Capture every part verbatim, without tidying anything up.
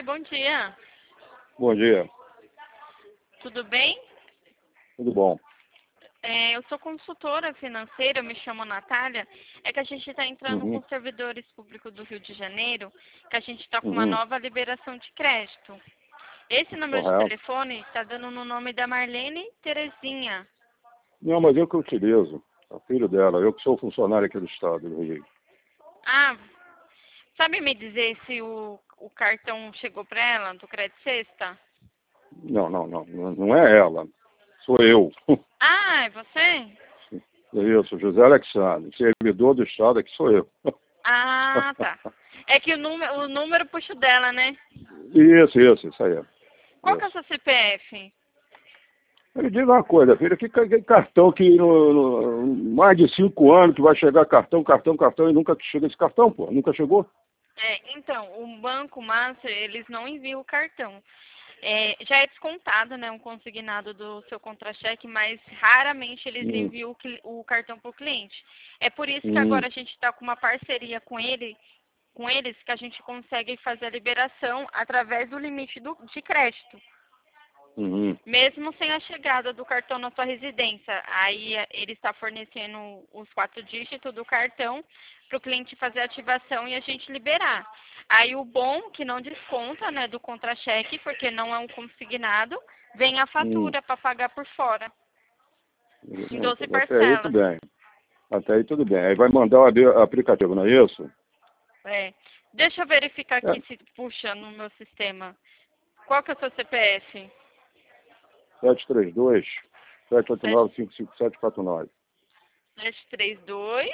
Oi, bom dia. Bom dia, Tudo bem? tudo bom? É, eu sou consultora financeira, eu me chamo Natália. É que a gente está entrando com Uhum, os servidores públicos do Rio de Janeiro, que a gente está com uma uhum, nova liberação de crédito. Esse número de correto. telefone está dando no nome da Marlene Terezinha. Não, mas eu que utilizo, é o filho dela, eu que sou funcionário aqui do estado do Rio. Ah, sabe me dizer se o, o cartão chegou para ela, do Crédito Sexta? Não, não, não, não não é ela, sou eu. Ah, é você? Isso, José Alexandre, servidor do estado aqui sou eu. Ah, tá. É que o número, o número puxa o dela, né? Isso, isso, isso aí. Qual que é o Isso. seu C P F? Me diga uma coisa, filha, que, ca- que cartão que no, no- mais de cinco anos que vai chegar cartão, cartão, cartão e nunca chega esse cartão, pô, nunca chegou? É, então, o Banco Master, eles não enviam o cartão. É, já é descontado, né, um consignado do seu contra-cheque, mas raramente eles Hum, enviam o, cli- o cartão para o cliente. É por isso que hum, agora a gente está com uma parceria com ele, com eles, que a gente consegue fazer a liberação através do limite do- de crédito, uhum, mesmo sem a chegada do cartão na sua residência. Aí eh, ele está fornecendo os quatro dígitos do cartão para o cliente fazer a ativação e a gente liberar. Aí o bom, que não desconta, né, do contra-cheque, porque não é um consignado, vem a hum. fatura para pagar por fora, em doze Até aí tudo parcelas. bem. Até aí tudo bem. Aí vai mandar o abi- aplicativo, não é isso? É. Deixa eu verificar É. aqui se puxa no meu sistema. Qual que é o seu C P F? sete três dois, sete oito nove, cinco cinco sete quatro nove. sete três dois,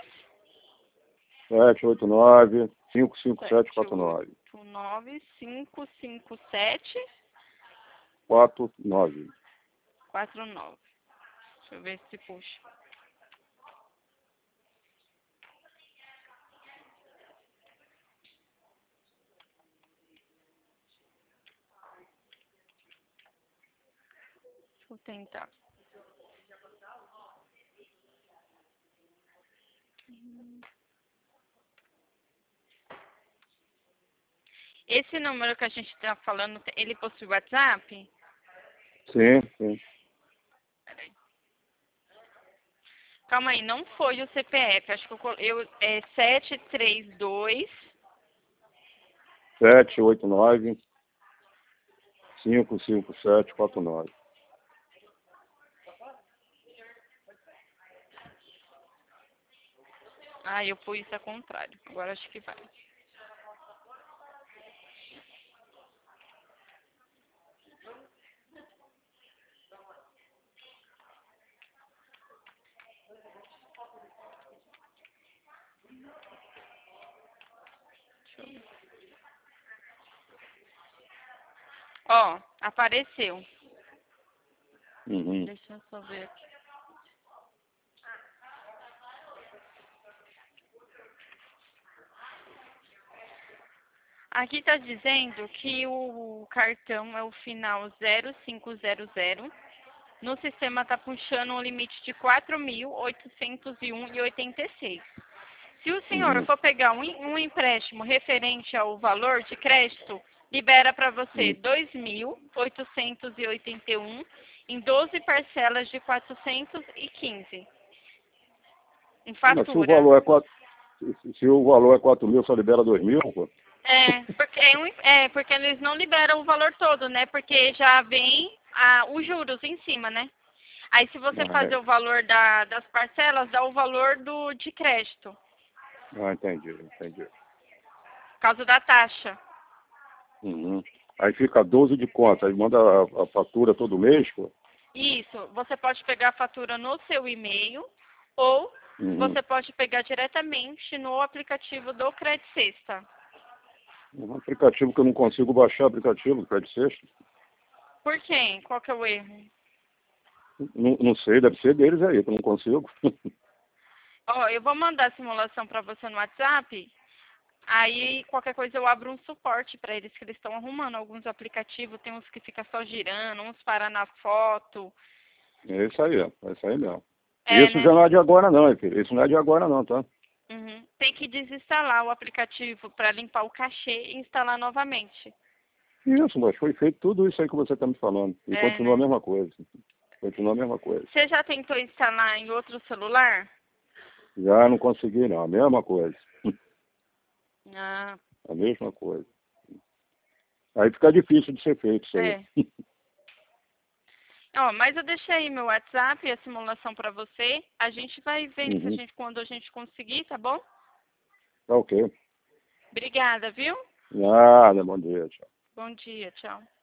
sete oito nove, cinco cinco sete sete quatro nove. oito nove, cinco cinco sete, quatro nove. quatro nove. Deixa eu ver se puxa. Deixa eu tentar. Esse número que a gente está falando, ele possui WhatsApp? Sim, sim. Peraí. Calma aí, não foi o C P F. Acho que eu, colo- eu é sete três dois. sete oito nove, cinco cinco sete quatro nove. Ah, eu pus isso ao contrário. Agora acho que vai. Deixa eu ver. Ó, apareceu. Uhum. Deixa eu só ver aqui. Aqui está dizendo que o cartão é o final zero cinco zero zero. No sistema está puxando um limite de quatro mil oitocentos e um e oitenta e seis. Se o senhor Uhum. for pegar um, um empréstimo referente ao valor de crédito, libera para você Uhum. dois mil oitocentos e oitenta e um em doze parcelas de quatrocentos e quinze em Mas se o fatura. valor é quatro, se, se o valor é quatro mil, só libera dois mil, pô. É porque, é, um- é, porque eles não liberam o valor todo, né? Porque já vem ah, os juros em cima, né? Aí se você Ah, fazer é. o valor da, das parcelas, dá o valor do de crédito, Ah, entendi, entendi. por causa da taxa. Uhum. Aí fica doze de conta, aí manda a, a fatura todo mês, pô. Isso, você pode pegar a fatura no seu e-mail ou Uhum. você pode pegar diretamente no aplicativo do Credit Sexta. Um aplicativo que eu não consigo baixar, aplicativo do Crédito Sexta. Por quê? Qual que é o erro? Não, não sei, deve ser deles aí, que eu não consigo. Ó, eu vou mandar a simulação para você no WhatsApp. Aí, qualquer coisa, eu abro um suporte para eles, que eles estão arrumando alguns aplicativos. Tem uns que fica só girando, uns para na foto. É isso aí, ó. É isso aí mesmo. É, Isso né? já não é de agora não, hein, filho. Isso não é de agora não, tá? Uhum. Tem que desinstalar o aplicativo para limpar o cachê e instalar novamente. Isso, mas foi feito tudo isso aí que você está me falando. E É, continua né? a mesma coisa. Continua a mesma coisa. Você já tentou instalar em outro celular? Já não consegui não, a mesma coisa. Ah, A mesma coisa. Aí fica difícil de ser feito isso aí. é. Ó, mas eu deixei aí meu WhatsApp e a simulação para você. A gente vai ver se a Uhum. gente, quando a gente conseguir, tá bom? Tá ok. Obrigada, viu? Nada, bom dia, tchau. Bom dia, tchau.